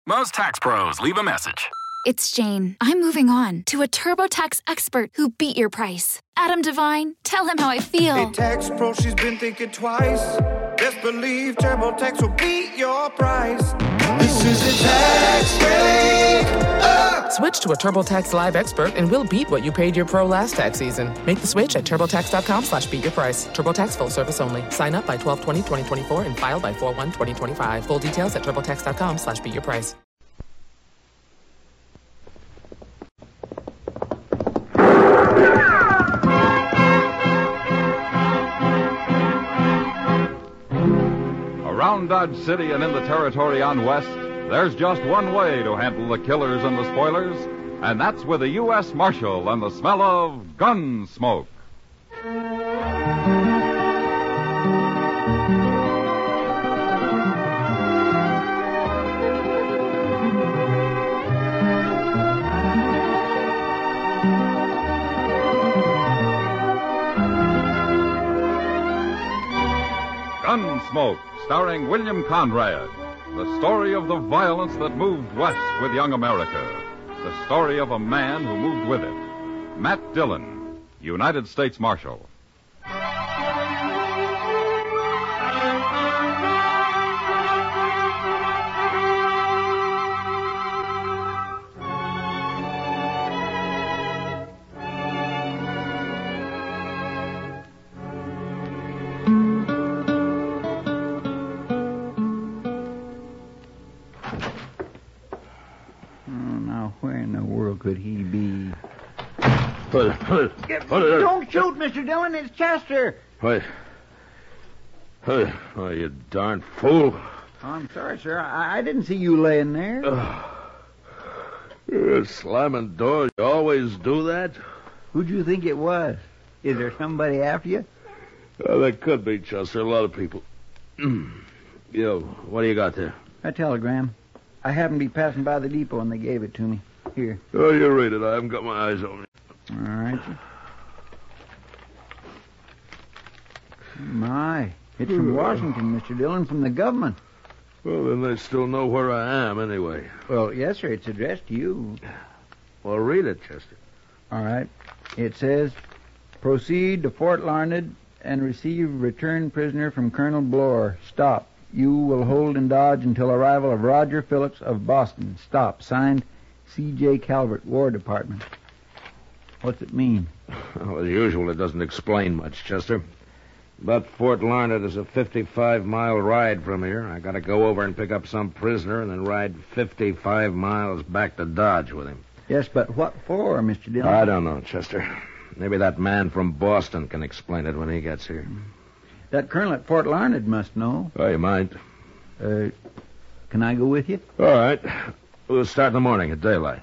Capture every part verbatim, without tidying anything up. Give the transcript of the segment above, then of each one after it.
Most tax pros leave a message. It's Jane. I'm moving on to a TurboTax expert who beat your price. Adam Devine, tell him how I feel. Hey, tax pro, she's been thinking twice. Best believe TurboTax will beat your price. This is a tax break. Uh. Switch to a TurboTax Live expert and we'll beat what you paid your pro last tax season. Make the switch at TurboTax.com slash beat your price. TurboTax full service only. Sign up by twelve twenty twenty twenty-four and file by four one twenty twenty-five. Full details at TurboTax.com slash beat your price. Around Dodge City and in the territory on West, there's just one way to handle the killers and the spoilers, and that's with a U S Marshal and the smell of gun smoke. Gunsmoke, starring William Conrad. The story of the violence that moved west with young America. The story of a man who moved with it. Matt Dillon, United States Marshal. Could he be? Don't shoot, Mister Dillon. It's Chester. Wait. Hey, oh, you darn fool. Oh, I'm sorry, sir. I, I didn't see you laying there. Uh, you're slamming doors. You always do that? Who'd you think it was? Is there somebody after you? Uh, there could be, Chester. A lot of people. Yo, what do you got there? A telegram. I happened to be passing by the depot and they gave it to me. Here. Oh, you read it. I haven't got my eyes on it. All right. My. It's from Washington, Mister Dillon, from the government. Well, then they still know where I am anyway. Well, yes, sir. It's addressed to you. Well, read it, Chester. All right. It says, proceed to Fort Larned and receive return prisoner from Colonel Bloor. Stop. You will hold in Dodge until arrival of Roger Phillips of Boston. Stop. Signed, C J Calvert, War Department. What's it mean? Well, as usual, it doesn't explain much, Chester. But Fort Larned is a fifty-five mile ride from here. I gotta go over and pick up some prisoner and then ride fifty-five miles back to Dodge with him. Yes, but what for, Mister Dillon? I don't know, Chester. Maybe that man from Boston can explain it when he gets here. That colonel at Fort Larned must know. Oh, you might. Uh, can I go with you? All right. We'll start in the morning at daylight.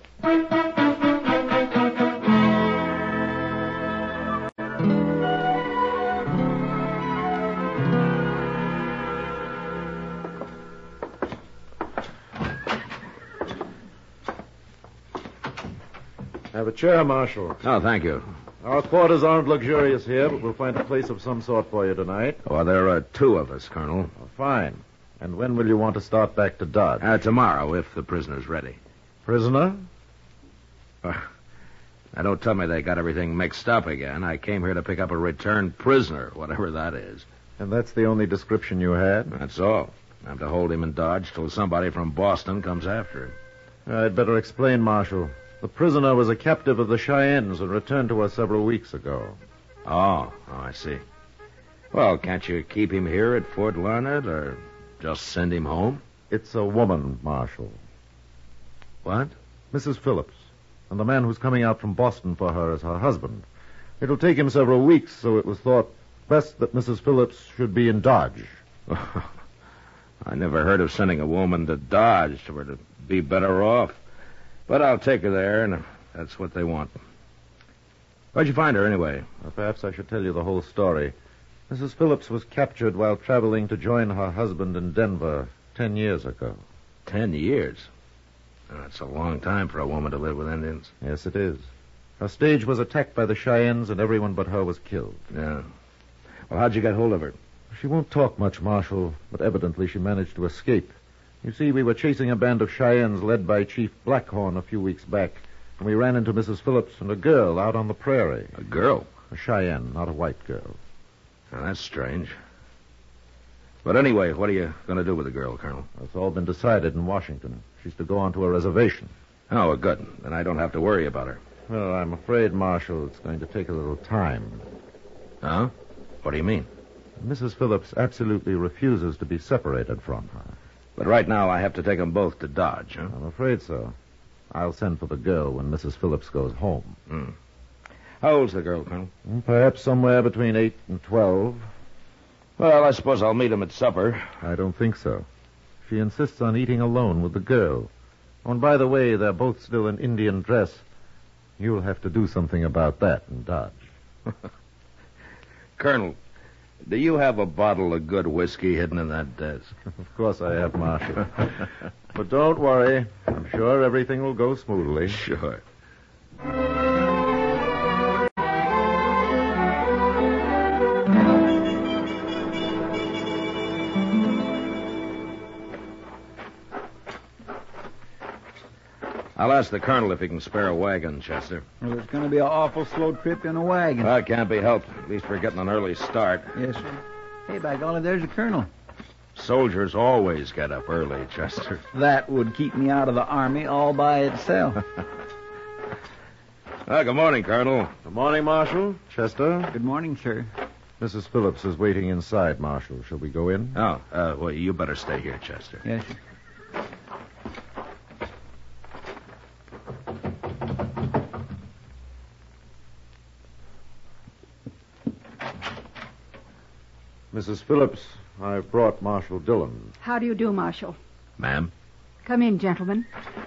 Have a chair, Marshal. Oh, thank you. Our quarters aren't luxurious here, but we'll find a place of some sort for you tonight. Well, there are two of us, Colonel. Oh, fine. And when will you want to start back to Dodge? Uh, tomorrow, if the prisoner's ready. Prisoner? Uh, now, don't tell me they got everything mixed up again. I came here to pick up a returned prisoner, whatever that is. And that's the only description you had? That's all. I'm to hold him in Dodge till somebody from Boston comes after him. I'd better explain, Marshal. The prisoner was a captive of the Cheyennes and returned to us several weeks ago. Oh, oh, I see. Well, can't you keep him here at Fort Larned or just send him home? It's a woman, Marshal. What? Missus Phillips. And the man who's coming out from Boston for her is her husband. It'll take him several weeks, so it was thought best that Missus Phillips should be in Dodge. I never heard of sending a woman to Dodge for her to be better off. But I'll take her there, and that's what they want. Where'd you find her, anyway? Well, perhaps I should tell you the whole story. Missus Phillips was captured while traveling to join her husband in Denver ten years ago. Ten years? Oh, that's a long time for a woman to live with Indians. Yes, it is. Her stage was attacked by the Cheyennes, and everyone but her was killed. Yeah. Well, how'd you get hold of her? She won't talk much, Marshal, but evidently she managed to escape. You see, we were chasing a band of Cheyennes led by Chief Blackhorn a few weeks back, and we ran into Missus Phillips and a girl out on the prairie. A girl? A Cheyenne, not a white girl. Now, that's strange. But anyway, what are you going to do with the girl, Colonel? It's all been decided in Washington. She's to go on to a reservation. Oh, well, good. Then I don't have to worry about her. Well, I'm afraid, Marshal, it's going to take a little time. Huh? What do you mean? Missus Phillips absolutely refuses to be separated from her. But right now I have to take them both to Dodge, huh? I'm afraid so. I'll send for the girl when Missus Phillips goes home. Hmm. How old's the girl, Colonel? Perhaps somewhere between eight and twelve. Well, I suppose I'll meet him at supper. I don't think so. She insists on eating alone with the girl. Oh, and by the way, they're both still in Indian dress. You'll have to do something about that in Dodge. Colonel, do you have a bottle of good whiskey hidden in that desk? Of course I have, Marshal. But don't worry. I'm sure everything will go smoothly. Sure. I'll ask the colonel if he can spare a wagon, Chester. Well, it's going to be an awful slow trip in a wagon. Well, it can't be helped. At least we're getting an early start. Yes, sir. Hey, by golly, there's the colonel. Soldiers always get up early, Chester. That would keep me out of the Army all by itself. Well, good morning, Colonel. Good morning, Marshal. Chester. Good morning, sir. Missus Phillips is waiting inside, Marshal. Shall we go in? Oh, uh, well, you better stay here, Chester. Yes, sir. Missus Phillips, I've brought Marshal Dillon. How do you do, Marshal? Ma'am? Come in, gentlemen.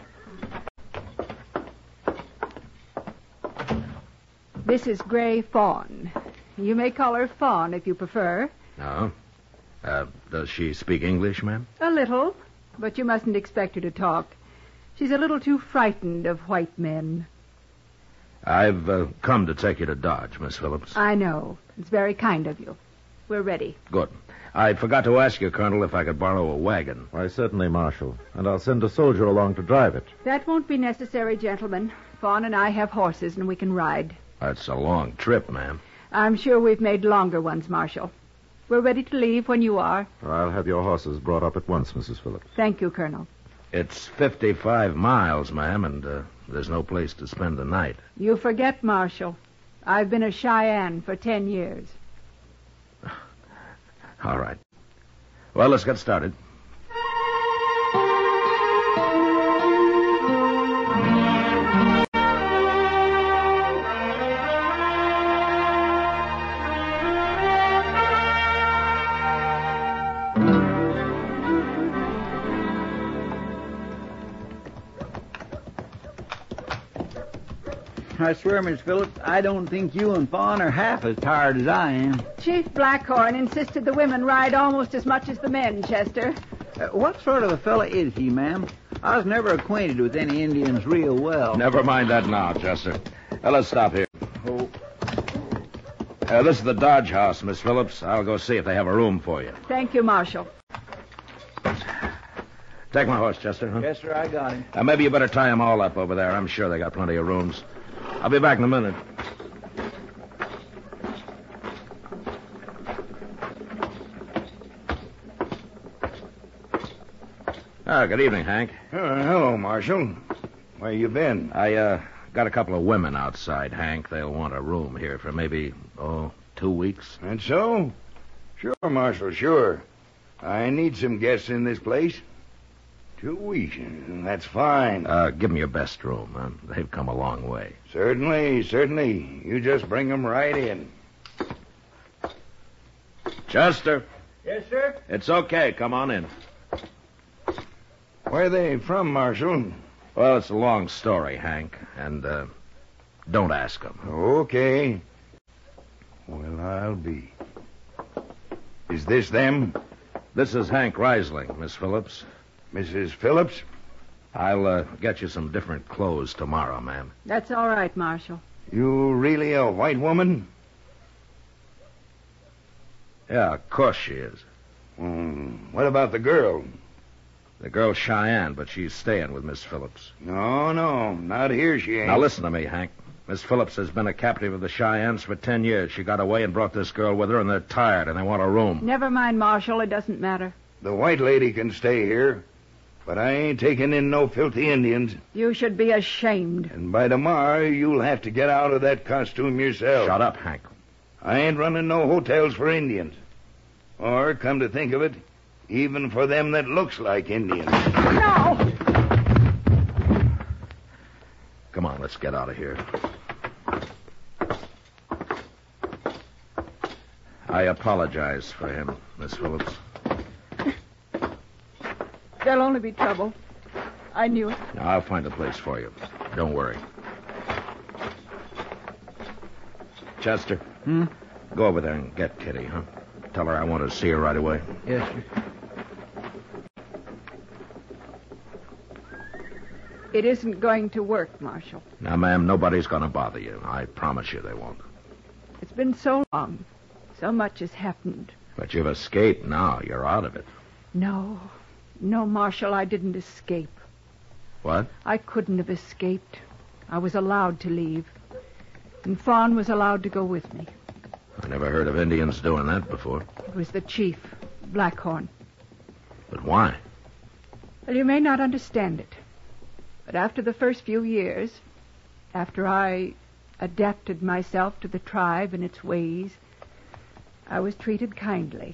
This is Gray Fawn. You may call her Fawn if you prefer. No. Uh, does she speak English, ma'am? A little, but you mustn't expect her to talk. She's a little too frightened of white men. I've uh, come to take you to Dodge, Miss Phillips. I know. It's very kind of you. We're ready. Good. I forgot to ask you, Colonel, if I could borrow a wagon. Why, certainly, Marshal. And I'll send a soldier along to drive it. That won't be necessary, gentlemen. Fawn and I have horses, and we can ride. That's a long trip, ma'am. I'm sure we've made longer ones, Marshal. We're ready to leave when you are. I'll have your horses brought up at once, Missus Phillips. Thank you, Colonel. It's fifty-five miles, ma'am, and uh, there's no place to spend the night. You forget, Marshal. I've been a Cheyenne for ten years. All right. Well, let's get started. I swear, Miss Phillips, I don't think you and Fawn are half as tired as I am. Chief Blackhorn insisted the women ride almost as much as the men, Chester. Uh, what sort of a fella is he, ma'am? I was never acquainted with any Indians real well. Never mind that now, Chester. Well, let's stop here. Oh. Uh, this is the Dodge House, Miss Phillips. I'll go see if they have a room for you. Thank you, Marshal. Take my horse, Chester, huh? Yes, sir, I got him. Uh, maybe you better tie them all up over there. I'm sure they got plenty of rooms. I'll be back in a minute. Ah, good evening, Hank. Uh, hello, Marshal. Where you been? I, uh, got a couple of women outside, Hank. They'll want a room here for maybe, oh, two weeks. And so? Sure, Marshal, sure. I need some guests in this place. Two weeks. That's fine. Uh, give them your best room. Uh, they've come a long way. Certainly, certainly. You just bring them right in. Chester. Yes, sir? It's okay. Come on in. Where are they from, Marshal? Well, it's a long story, Hank. And, uh, don't ask them. Okay. Well, I'll be. Is this them? This is Hank Reisling, Miss Phillips. Missus Phillips? I'll uh, get you some different clothes tomorrow, ma'am. That's all right, Marshal. You really a white woman? Yeah, of course she is. Mm, what about the girl? The girl's Cheyenne, but she's staying with Miss Phillips. No, no, not here she ain't. Now listen to me, Hank. Miss Phillips has been a captive of the Cheyennes for ten years. She got away and brought this girl with her, and they're tired, and they want a room. Never mind, Marshal. It doesn't matter. The white lady can stay here, but I ain't taking in no filthy Indians. You should be ashamed. And by tomorrow, you'll have to get out of that costume yourself. Shut up, Hank. I ain't running no hotels for Indians. Or, come to think of it, even for them that looks like Indians. No! Come on, let's get out of here. I apologize for him, Miss Phillips. There'll only be trouble. I knew it. Now, I'll find a place for you. Don't worry. Chester. Hmm? Go over there and get Kitty, huh? Tell her I want to see her right away. Yes, sir. It isn't going to work, Marshal. Now, ma'am, nobody's going to bother you. I promise you they won't. It's been so long. So much has happened. But you've escaped now. You're out of it. No. No, Marshal, I didn't escape. What? I couldn't have escaped. I was allowed to leave. And Fawn was allowed to go with me. I never heard of Indians doing that before. It was the chief, Blackhorn. But why? Well, you may not understand it. But after the first few years, after I adapted myself to the tribe and its ways, I was treated kindly.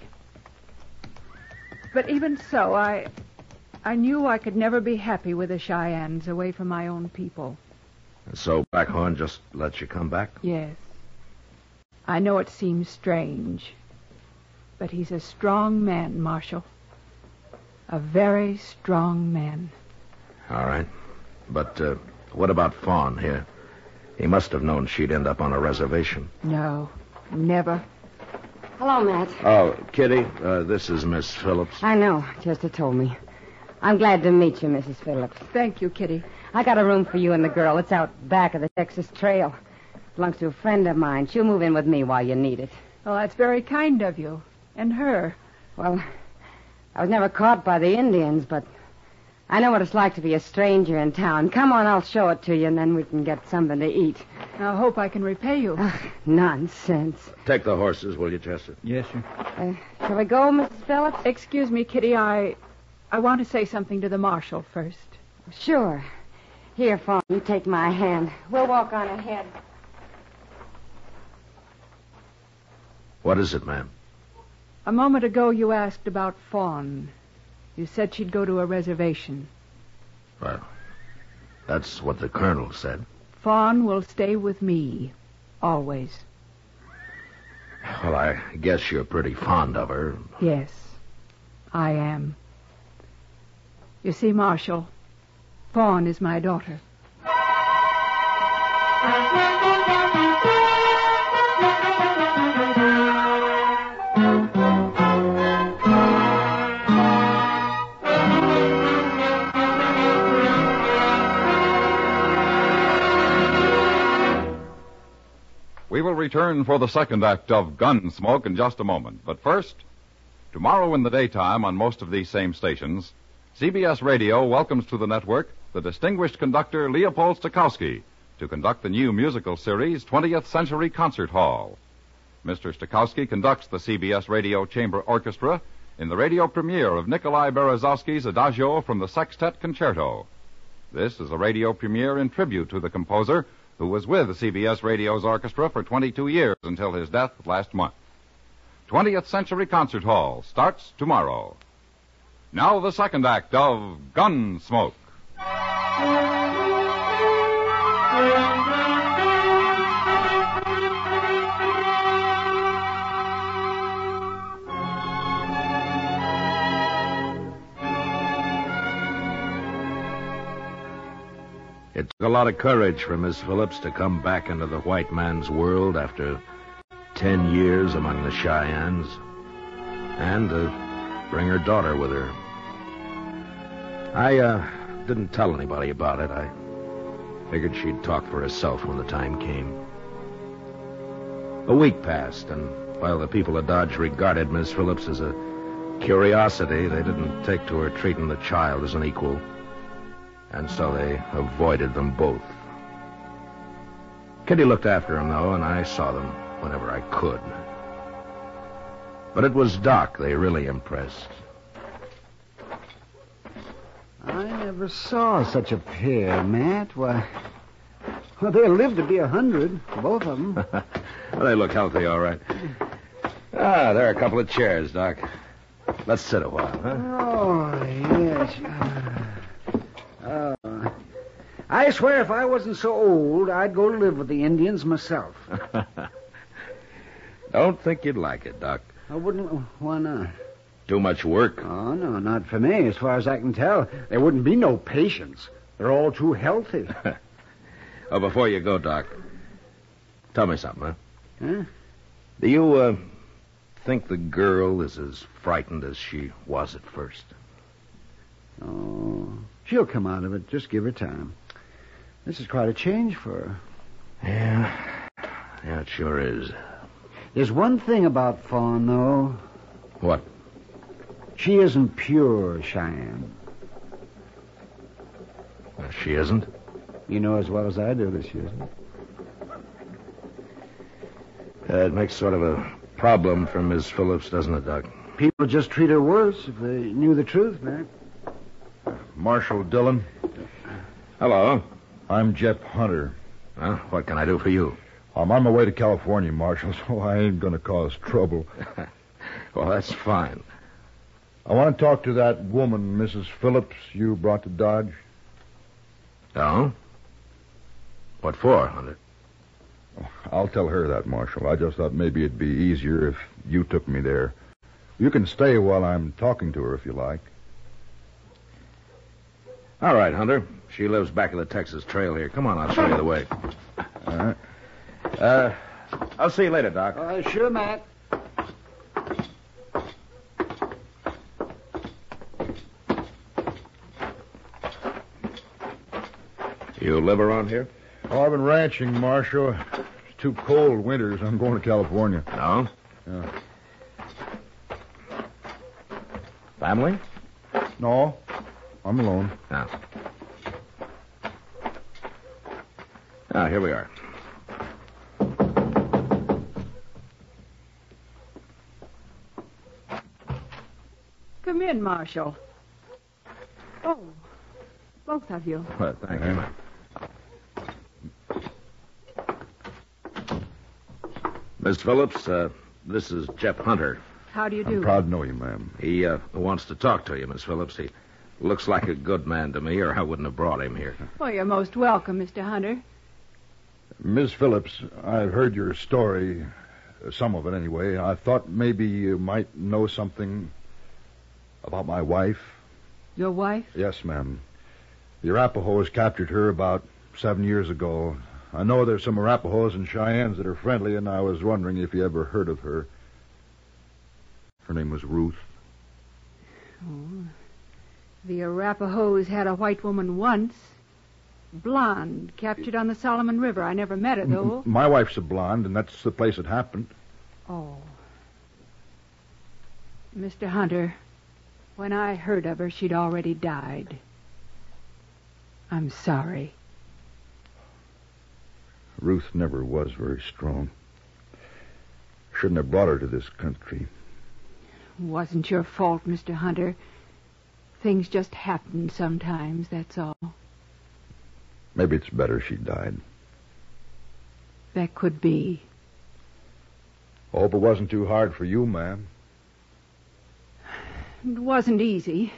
But even so, I I knew I could never be happy with the Cheyennes away from my own people. And so Blackhorn just lets you come back? Yes. I know it seems strange, but he's a strong man, Marshal. A very strong man. All right. But uh, what about Fawn here? He must have known she'd end up on a reservation. No, never. Hello, Matt. Oh, Kitty, uh, this is Miss Phillips. I know. Chester told me. I'm glad to meet you, Missus Phillips. Thank you, Kitty. I got a room for you and the girl. It's out back of the Texas Trail. Belongs to a friend of mine. She'll move in with me while you need it. Well, that's very kind of you. And her. Well, I was never caught by the Indians, but I know what it's like to be a stranger in town. Come on, I'll show it to you, and then we can get something to eat. I hope I can repay you. Ugh, nonsense. Take the horses, will you, Chester? Yes, sir. Uh, shall we go, Missus Phillips? Excuse me, Kitty. I I want to say something to the marshal first. Sure. Here, Fawn, you take my hand. We'll walk on ahead. What is it, ma'am? A moment ago you asked about Fawn. You said she'd go to a reservation. Well, that's what the colonel said. Fawn will stay with me. Always. Well, I guess you're pretty fond of her. Yes, I am. You see, Marshal, Fawn is my daughter. We will return for the second act of Gunsmoke in just a moment. But first, tomorrow in the daytime on most of these same stations, C B S Radio welcomes to the network the distinguished conductor Leopold Stokowski to conduct the new musical series twentieth Century Concert Hall. Mister Stokowski conducts the C B S Radio Chamber Orchestra in the radio premiere of Nikolai Berezovsky's Adagio from the Sextet Concerto. This is a radio premiere in tribute to the composer who was with C B S Radio's orchestra for twenty-two years until his death last month. twentieth Century Concert Hall starts tomorrow. Now the second act of Gunsmoke. It took a lot of courage for Miss Phillips to come back into the white man's world after ten years among the Cheyennes, and to bring her daughter with her. I uh, didn't tell anybody about it. I figured she'd talk for herself when the time came. A week passed, and while the people of Dodge regarded Miss Phillips as a curiosity, they didn't take to her treating the child as an equal. And so they avoided them both. Kitty looked after him, though, and I saw them whenever I could. But it was Doc they really impressed. I never saw such a pair, Matt. Why, well, they'll live to be a hundred, both of them. Well, they look healthy, all right. Ah, there are a couple of chairs, Doc. Let's sit a while, huh? Oh, yes. Uh, I swear if I wasn't so old, I'd go to live with the Indians myself. Don't think you'd like it, Doc. I wouldn't. Why not? Too much work. Oh, no, not for me. As far as I can tell, there wouldn't be no patients. They're all too healthy. Oh, before you go, Doc, tell me something, huh? Huh? Do you, uh, think the girl is as frightened as she was at first? Oh, she'll come out of it. Just give her time. This is quite a change for her. Yeah. Yeah, it sure is. There's one thing about Fawn, though. What? She isn't pure Cheyenne. Uh, she isn't? You know as well as I do that she isn't. Uh, it makes sort of a problem for Miss Phillips, doesn't it, Doc? People just treat her worse if they knew the truth, man. Marshal Dillon. Hello. I'm Jeff Hunter. Huh? What can I do for you? I'm on my way to California, Marshal, so I ain't going to cause trouble. Well, that's fine. I want to talk to that woman, Missus Phillips, you brought to Dodge. Oh? What for, Hunter? I'll tell her that, Marshal. I just thought maybe it'd be easier if you took me there. You can stay while I'm talking to her if you like. All right, Hunter. She lives back of the Texas Trail here. Come on, I'll show you the way. All right. Uh, I'll see you later, Doc. Uh, sure, Matt. You live around here? Oh, I've been ranching, Marshal. It's too cold winters. I'm going to California. No? Yeah. Family? No, I'm alone. No. Ah, here we are. Come in, Marshal. Oh, both of you. Well, thank you, ma'am. Miss Phillips, uh, this is Jeff Hunter. How do you do? I'm proud to know you, ma'am. He uh, wants to talk to you, Miss Phillips. He looks like a good man to me, or I wouldn't have brought him here. Well, you're most welcome, Mister Hunter. Miss Phillips, I've heard your story, some of it anyway. I thought maybe you might know something about my wife. Your wife? Yes, ma'am. The Arapahoes captured her about seven years ago. I know there's some Arapahoes and Cheyennes that are friendly, and I was wondering if you ever heard of her. Her name was Ruth. Oh. The Arapahoes had a white woman once. Blonde, captured on the Solomon River. I never met her, though. M- my wife's a blonde, and that's the place it happened. Oh. Mister Hunter, when I heard of her, she'd already died. I'm sorry. Ruth never was very strong. Shouldn't have brought her to this country. Wasn't your fault, Mister Hunter. Things just happen sometimes, that's all. Maybe it's better she died. That could be. I hope it wasn't too hard for you, ma'am. It wasn't easy.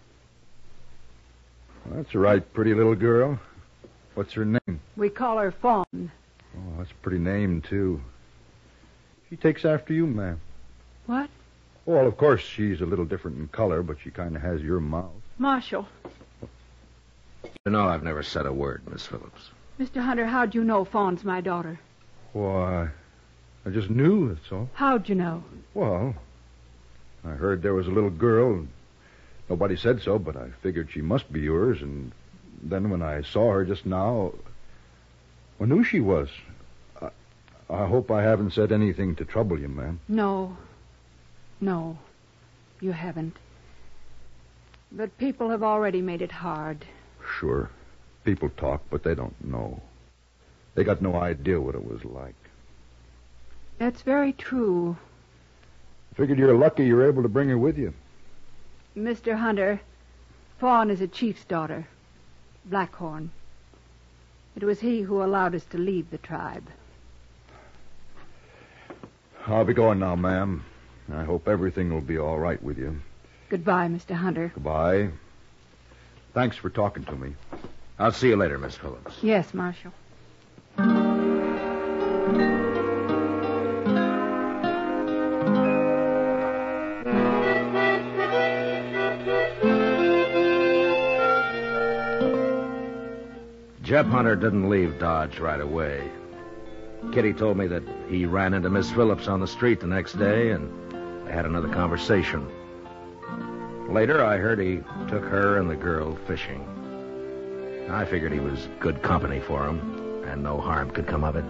Well, that's a right pretty little girl. What's her name? We call her Fawn. Oh, that's a pretty name, too. She takes after you, ma'am. What? Well, of course, she's a little different in color, but she kind of has your mouth. Marshal. You know I've never said a word, Miss Phillips. Mister Hunter, how'd you know Fawn's my daughter? Why, I just knew, that's all. How'd you know? Well, I heard there was a little girl. Nobody said so, but I figured she must be yours, and then when I saw her just now, I knew she was. I, I hope I haven't said anything to trouble you, ma'am. No. No. You haven't. But people have already made it hard. Sure. People talk, but they don't know. They got no idea what it was like. That's very true. Figured you're lucky you're able to bring her with you. Mister Hunter, Fawn is a chief's daughter, Blackhorn. It was he who allowed us to leave the tribe. I'll be going now, ma'am. I hope everything will be all right with you. Goodbye, Mister Hunter. Goodbye. Thanks for talking to me. I'll see you later, Miss Phillips. Yes, Marshal. Jeb Hunter didn't leave Dodge right away. Kitty told me that he ran into Miss Phillips on the street the next day, and they had another conversation. Later, I heard he took her and the girl fishing. I figured he was good company for him, and no harm could come of it.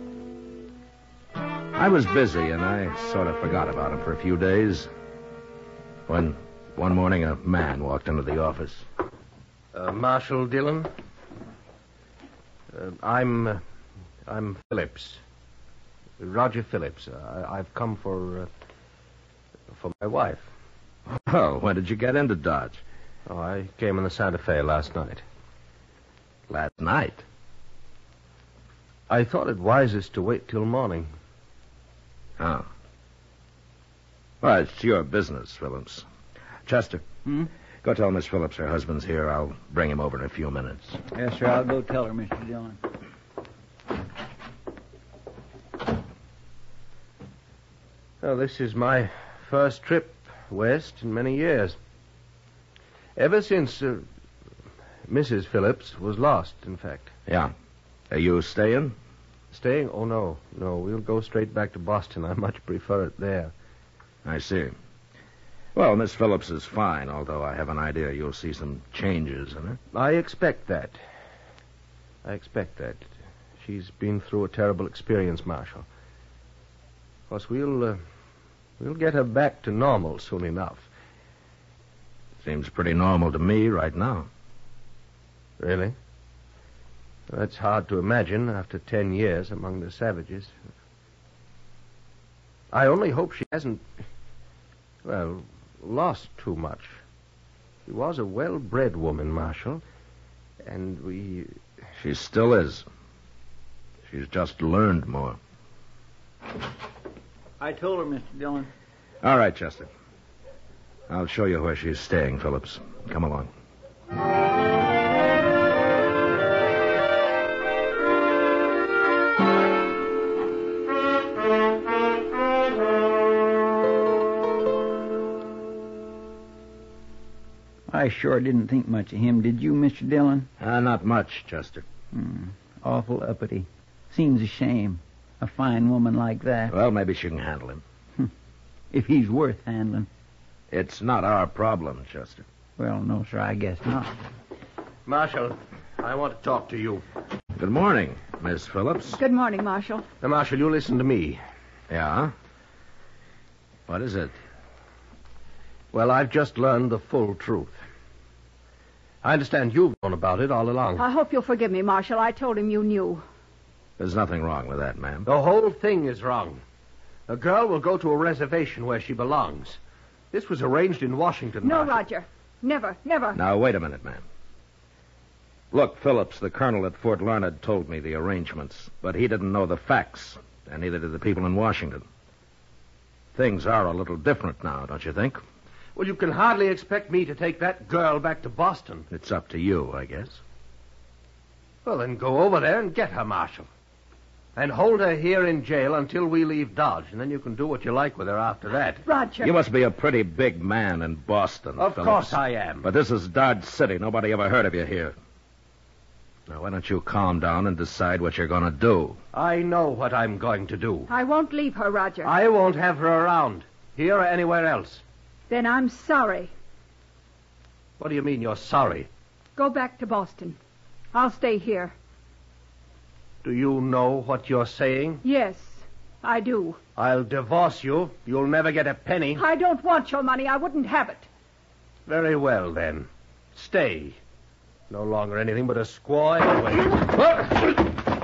I was busy, and I sort of forgot about him for a few days, when one morning a man walked into the office. Uh, Marshal Dillon? Uh, I'm... Uh, I'm Phillips. Roger Phillips. Uh, I, I've come for... Uh, for my wife. Well, when did you get into Dodge? Oh, I came in the Santa Fe last night. Last night? I thought it wisest to wait till morning. Oh. Well, it's your business, Phillips. Chester. Hmm? Go tell Miss Phillips her husband's here. I'll bring him over in a few minutes. Yes, sir. I'll go tell her, Mister Dillon. Well, this is my first trip west in many years. Ever since uh, Missus Phillips was lost, in fact. Yeah. Are you staying? Staying? Oh, no. No, we'll go straight back to Boston. I much prefer it there. I see. Well, Miss Phillips is fine, although I have an idea you'll see some changes in her. I expect that. I expect that. She's been through a terrible experience, Marshal. Of course, we'll, uh, we'll get her back to normal soon enough. Seems pretty normal to me right now. Really? That's hard to imagine after ten years among the savages. I only hope she hasn't, well, lost too much. She was a well-bred woman, Marshal, and we... She still is. She's just learned more. I told her, Mister Dillon. All right, Chester. I'll show you where she's staying, Phillips. Come along. I sure didn't think much of him, did you, Mister Dillon? Uh, not much, Chester. Hmm. Awful uppity. Seems a shame. A fine woman like that. Well, maybe she can handle him. If he's worth handling. It's not our problem, Chester. Well, no, sir, I guess not. Marshal, I want to talk to you. Good morning, Miss Phillips. Good morning, Marshal. Now, Marshal, you listen to me. Yeah? What is it? Well, I've just learned the full truth. I understand you've known about it all along. I hope you'll forgive me, Marshal. I told him you knew. There's nothing wrong with that, ma'am. The whole thing is wrong. A girl will go to a reservation where she belongs. This was arranged in Washington. No, Marshal. Roger. Never, never. Now, wait a minute, ma'am. Look, Phillips, the colonel at Fort Larned told me the arrangements, but he didn't know the facts, and neither did the people in Washington. Things are a little different now, don't you think? Well, you can hardly expect me to take that girl back to Boston. It's up to you, I guess. Well, then go over there and get her, Marshal. And hold her here in jail until we leave Dodge, and then you can do what you like with her after that. Roger. You must be a pretty big man in Boston, Of Phillips. course I am. But this is Dodge City. Nobody ever heard of you here. Now, why don't you calm down and decide what you're going to do? I know what I'm going to do. I won't leave her, Roger. I won't have her around, here or anywhere else. Then I'm sorry. What do you mean you're sorry? Go back to Boston. I'll stay here. Do you know what you're saying? Yes. I do. I'll divorce you. You'll never get a penny. I don't want your money. I wouldn't have it. Very well, then. Stay. No longer anything but a squaw anyway.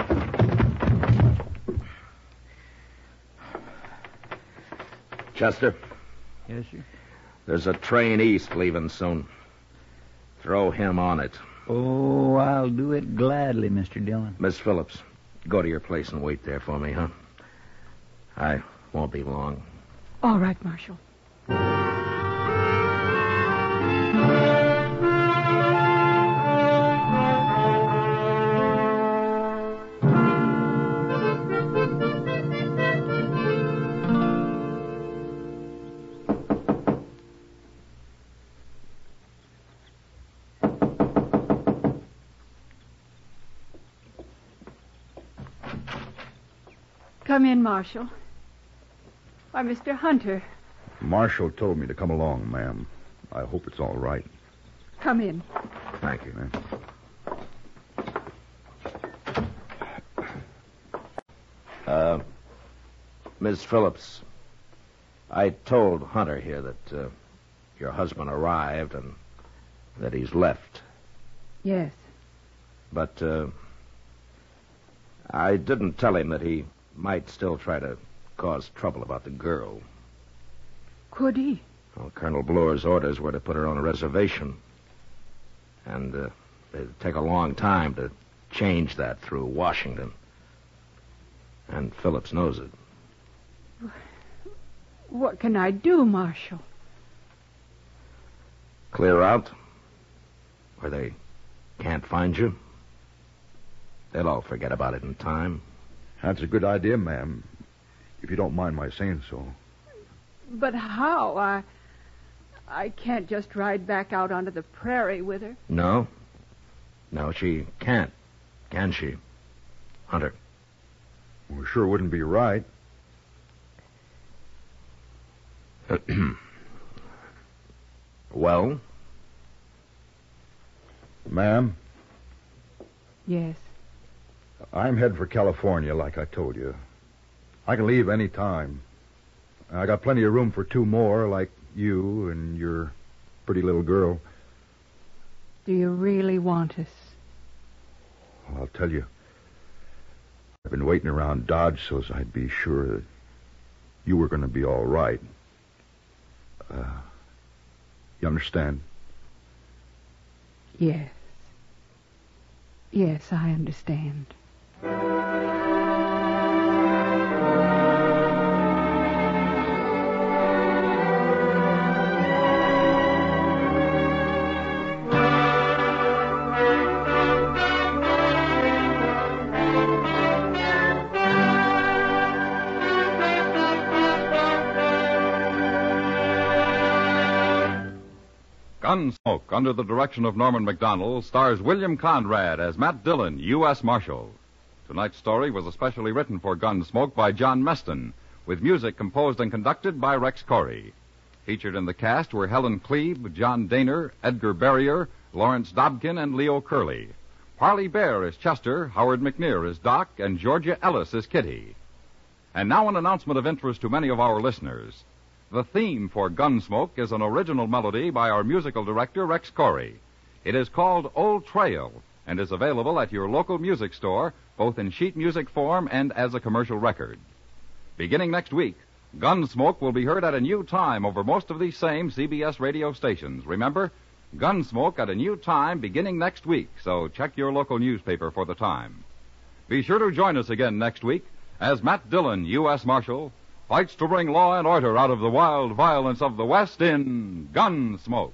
Chester? Yes, sir? There's a train east leaving soon. Throw him on it. Oh, I'll do it gladly, Mister Dillon. Miss Phillips, go to your place and wait there for me, huh? I won't be long. All right, Marshal. Come in, Marshal. Why, Mister Hunter. Marshal told me to come along, ma'am. I hope it's all right. Come in. Thank you, ma'am. Uh, Miss Phillips, I told Hunter here that uh, your husband arrived and that he's left. Yes. But uh, I didn't tell him that he might still try to cause trouble about the girl. Could he? Well, Colonel Bloor's orders were to put her on a reservation. And uh, it'd take a long time to change that through Washington. And Phillips knows it. What can I do, Marshal? Clear out? Where they can't find you? They'll all forget about it in time. That's a good idea, ma'am. If you don't mind my saying so. But how? I I can't just ride back out onto the prairie with her. No. No, she can't. Can she? Hunter. Well, sure wouldn't be right. Well? Ma'am? Yes. I'm headed for California, like I told you. I can leave any time. I got plenty of room for two more, like you and your pretty little girl. Do you really want us? Well, I'll tell you. I've been waiting around Dodge so as I'd be sure that you were going to be all right. Uh, you understand? Yes. Yes, I understand. Gunsmoke, under the direction of Norman Macdonnell, stars William Conrad as Matt Dillon, U S Marshal. Tonight's story was especially written for Gunsmoke by John Meston, with music composed and conducted by Rex Corey. Featured in the cast were Helen Cleve, John Daner, Edgar Barrier, Lawrence Dobkin, and Leo Curley. Parley Bear is Chester, Howard McNear is Doc, and Georgia Ellis is Kitty. And now an announcement of interest to many of our listeners. The theme for Gunsmoke is an original melody by our musical director, Rex Corey. It is called Old Trail and is available at your local music store, both in sheet music form and as a commercial record. Beginning next week, Gunsmoke will be heard at a new time over most of these same C B S radio stations. Remember, Gunsmoke at a new time beginning next week, so check your local newspaper for the time. Be sure to join us again next week as Matt Dillon, U S Marshal, fights to bring law and order out of the wild violence of the West in Gunsmoke.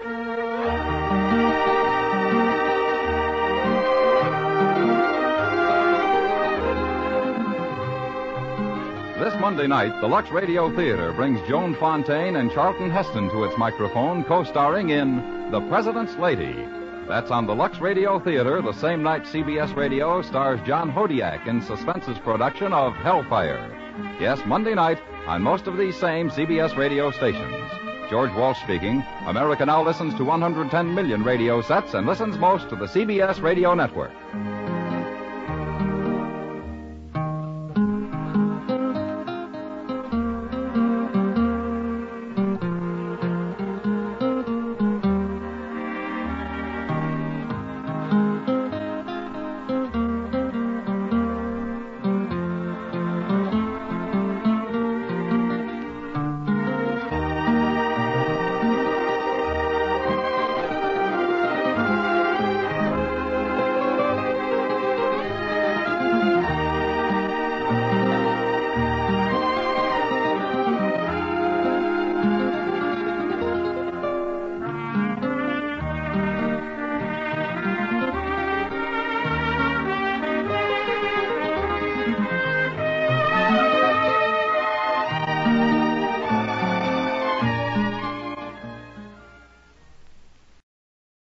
This Monday night, the Lux Radio Theater brings Joan Fontaine and Charlton Heston to its microphone, co-starring in The President's Lady. That's on the Lux Radio Theater the same night C B S Radio stars John Hodiak in Suspense's production of Hellfire. Yes, Monday night on most of these same C B S radio stations. George Walsh speaking. America now listens to one hundred ten million radio sets and listens most to the C B S Radio Network.